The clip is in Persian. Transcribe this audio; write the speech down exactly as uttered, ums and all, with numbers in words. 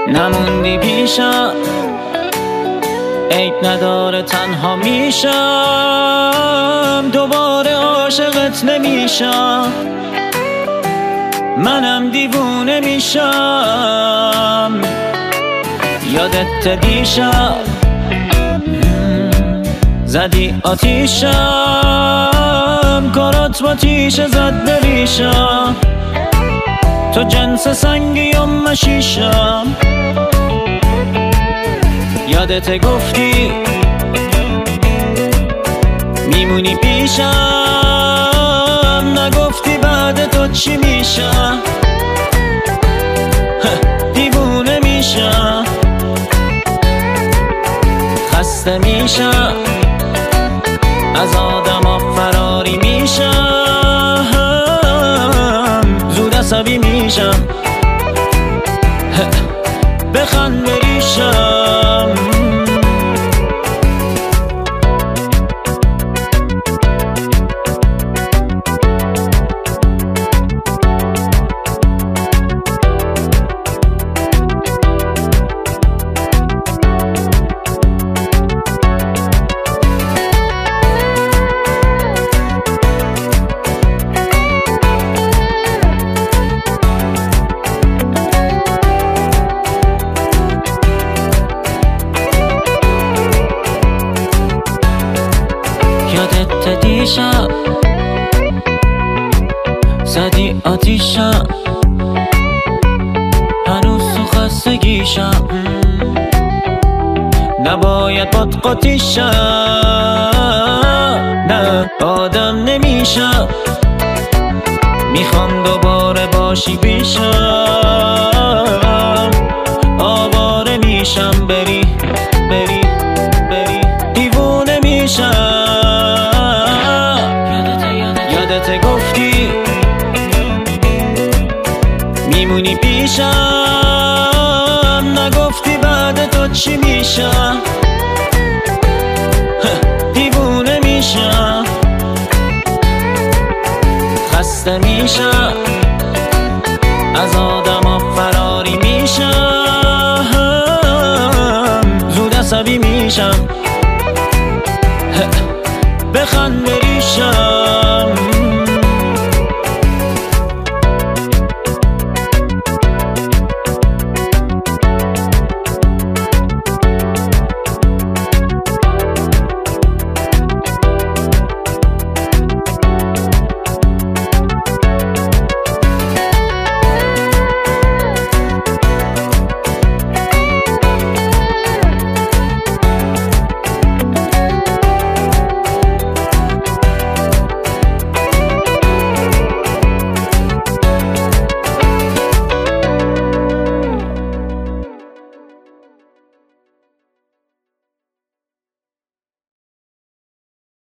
نموندی پیشم، عیب نداره تنها میشم، دوباره عاشقت نمیشم، منم دیوونه میشم. یادت دیشب زدی آتیشم، کارات با تیشه زد بریشم، تو جنس سنگی و مشیشم. یادت گفتی میمونی پیشم، نگفتی بعد تو چی میشم، دیوونه میشم، خسته میشم، از آدما فراری میشم، زود عصبی میشم، بخند بریشم. یادت دیشب زدی آتیشم، هنوز تو خستگیشم، نباید باد قاطیشم، نه آدم نمیشم، میخوام دوباره باشی پیشم، آواره میشم، بری بری بری دیوونه میشم. یادت گفتی میمونی پیشم، نگفتی بعد تو چی میشم، دیوونه میشم، خسته میشم، از آدما فراری میشم، زود عصبی میشم، بخند